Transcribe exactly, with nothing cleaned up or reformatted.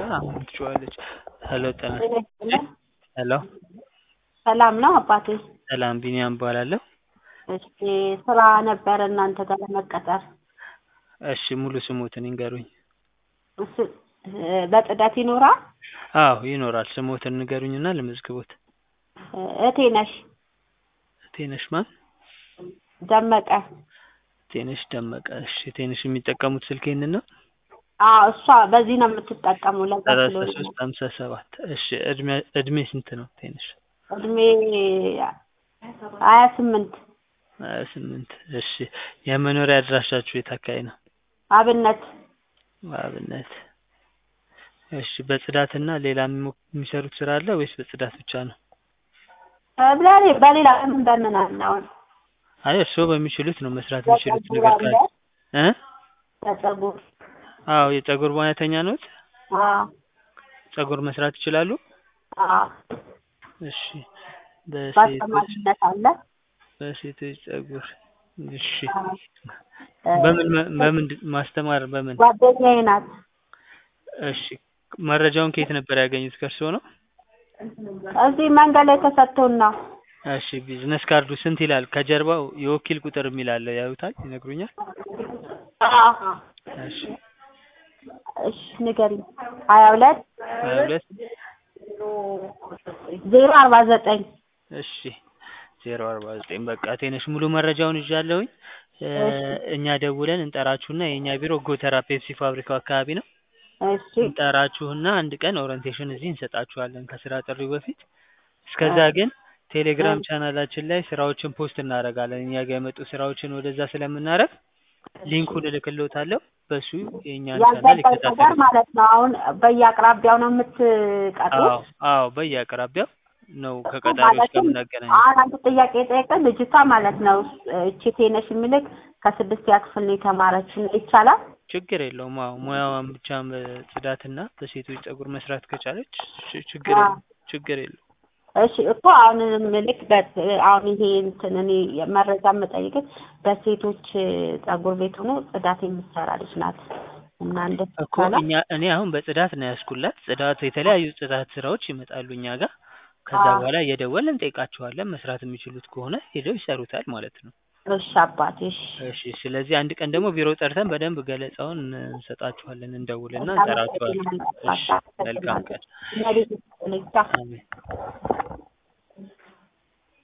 አሁን ትችዋለች። ሄሎ ጤና ጤና ይስጥልኝ። ሄሎ ሰላም ነው አባቴ? ሰላም ቢኒያም እባላለሁ። እሺ ስራ ነበረ እናንተ ጋር ለመቀጠር። እሺ ሙሉ ስሞትን ይንገሩኝ? እሱ በጽዳት ይኖራል? አዎ ይኖራል። ስሞትን ንገሩኝና ልመዝግቦት። እቴ ነሽ እቴ ነሽ ማን? ደመቀ። እቴ ነሽ ደመቀ። እሺ እቴ ነሽ የሚጠቀሙት ስልክ ይሄንን ነው? አዎ እሷ በዚህ ነው የምትጠቀመው ለዛ ሰላሳ ስለሆነ ሶስት ሃምሳ ሰባት እሺ እድሜ እድሜ ስንት ነው እቴ ነሽ? እድሜ ሀያ ስምንት ሀያ ስምንት እሺ የመኖሪያ አድራሻችሁ የት አካባቢ ነው? አብነት አብነት እሺ በጽዳትና ሌላ የሚሰሩት ስራ አለ ወይስ በጽዳት ብቻ ነው? በሌላ በሌላ ምን በምናምን አሁን አይ እርስዎ በሚችሉት ነው መስራት የሚችሉት ነገር ካለ እ በፀጉር አዎ የፀጉር ሙያተኛ ነዎት? አዎ ፀጉር መስራት ይችላሉ? አዎ እሺ በሴቶች በአስተማሪነት አለ በሴቶች ፀጉር እሺ በምን በምን ማስተማር በምን ጓደኛዬ ናት። እሺ መረጃውን ከየት ነበር ያገኙት ከእርስዎ ነው? እዚህ መንገድ ላይ ተሰጥቶን ነው። እሺ ቢዝነስ ካርዱ ስንት ይላል? ከጀርባው የወኪል ቁጥር የሚል አለ ያዩታል? ይነግሩኛል? አዎ እሺ እሺ ንገሪኝ። ሀያ ሁለት ሀያ ሁለት ዜሮ አርባ ዘጠኝ እሺ ዜሮ አርባ ዘጠኝ በቃ እቴ ነሽ ሙሉ መረጃውን ይዣለሁኝ። እኛ ደውለን እንጠራችሁና የኛ ቢሮ ጎተራ ፔፕሲ ፋብሪካው አካባቢ ነው። እሺ እንጠራችሁና አንድ ቀን ኦሪንቴሽን እዚህ እንሰጣችኋለን ከስራ ጥሪው በፊት። እስከዛ ግን ቴሌግራም ቻናላችን ላይ ስራዎችን ፖስት እናደርጋለን። እኛ ጋር የመጡ ስራዎችን ወደዛ ስለምናደርግ ሊንኩን እልክልዎታለሁ። በሱ የኛን ቻናል ይከታተሉ ማለት ነው። አሁን በየአቅራቢያው ነው የምትቀጥሩት? አዎ አዎ በየአቅራቢያው ነው ከቀጣሪዎች ጋር የምናገናኘው። አሁን አንድ ጥያቄ ጠይቀን ልጅቷ ማለት ነው እቺ ቴነሽ የሚልክ ከስድስተኛ ክፍል ነው የተማረችው ይቻላል? ችግር የለውም። አዎ ሙያዋን ብቻ በጽዳትና በሴቶች ፀጉር መስራት ከቻለች ችግር የለውም ችግር የለውም። እሺ እኮ አሁን ምልክ አሁን ይሄ እንትን እኔ መረጃ የምጠይቅህ በሴቶች ፀጉር ቤት ሆኖ ጽዳት የምትሰራ ልጅ ናት እና እንደት እኮ እኛ እኔ አሁን በጽዳት ነው ያስኩላት። ጽዳት የተለያዩ ጽዳት ስራዎች ይመጣሉ እኛ ጋር። ከዛ በኋላ እየደወልን እንጠይቃቸዋለን። መስራት የሚችሉት ከሆነ ሄደው ይሰሩታል ማለት ነው። እሺ አባቴ እሺ እሺ ስለዚህ አንድ ቀን ደግሞ ቢሮ ጠርተን በደንብ ገለጻውን እንሰጣችኋለን። እንደውልና እንጠራችኋለን። እሺ መልካም ቀን። አሜን።